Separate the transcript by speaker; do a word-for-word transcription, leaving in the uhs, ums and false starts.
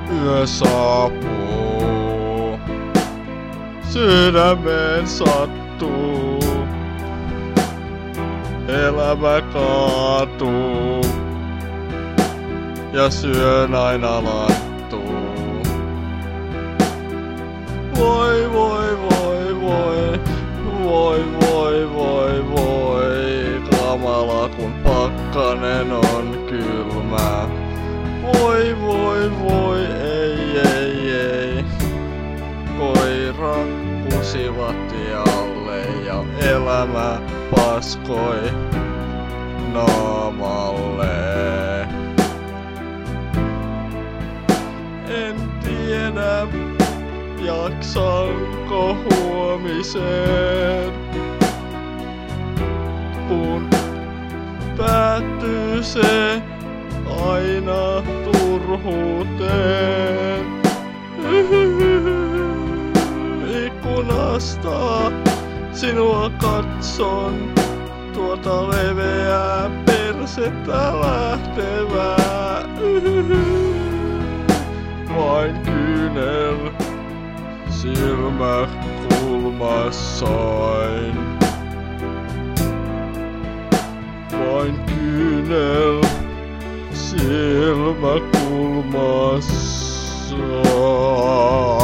Speaker 1: Yö saapuu, sydämeen sattuu, elämä kaatuu ja syön aina lattuu. Voi voi voi voi, voi voi voi voi, kamala kun pakkanen on kylmä. Voi voi voi, ei ei ei, koira kusi lattialle ja elämä paskoi naamalle. En tiedä, jaksanko huomiseen, kun päättyy se aina turhuuteen. Ikkunasta sinua katson, tuota leveää persettä lähtevää. Vain kyynel silmäkulmassain. Vain kyynel silmäkulmassa.